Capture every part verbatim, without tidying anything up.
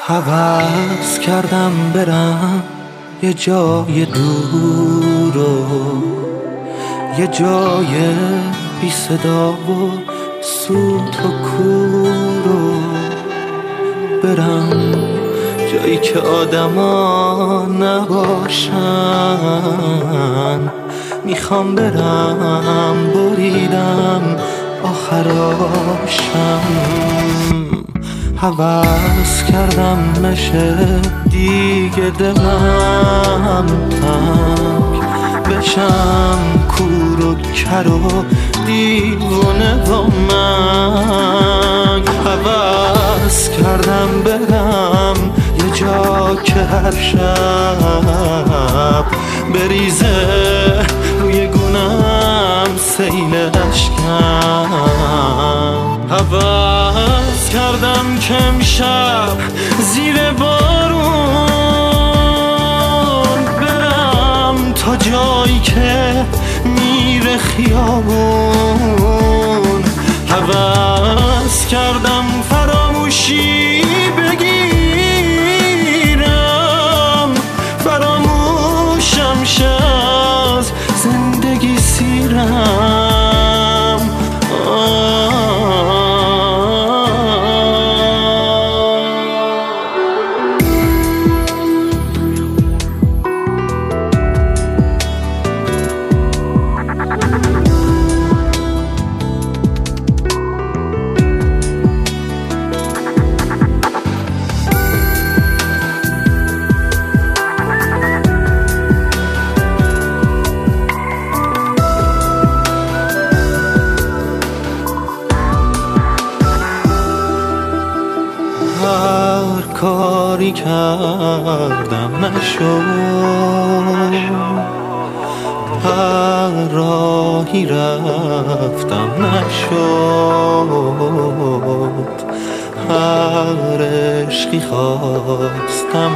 هوس کردم برم یه جای دور و یه جای بی صدا و سوت و کور و برم جایی که آدما نباشن. میخوام برم بریدم آخراشم. هوس کردم نشه دیگه دلم تنگ بشم کور و کر و دیوونه با من. هوس کردم برم یه جا که هر شب بریزه روی گونم سیل اشکم. هوس کردم که امشب زیر بارون برم تا جایی که میره خیابون. هوس کردم فراموشی بگیرم فراموشم شه از زندگی سیرم. هر کاری کردم نشد، هر راهی رفتم نشد، هر عشقی خواستم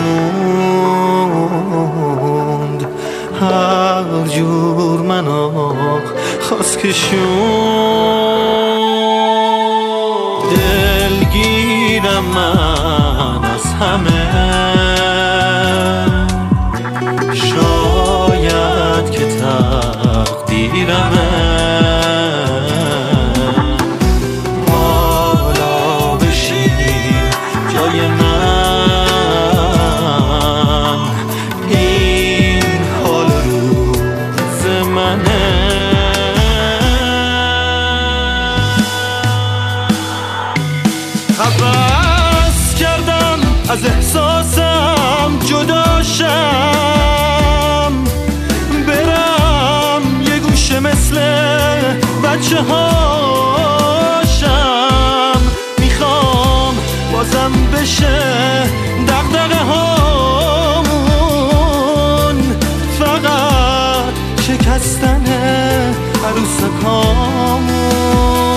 نموند، هر جور منو خواست کشوند. دلگیرم من از همه، شاید که تقدیرمه حالا بشین جای من، این حال روز منه. هوس کردم از احساسم جداشم، برم یه گوشه مثل بچه هاشم. میخوام بازم بشه دغدغه هامون، فقط شکستن عروسکامون.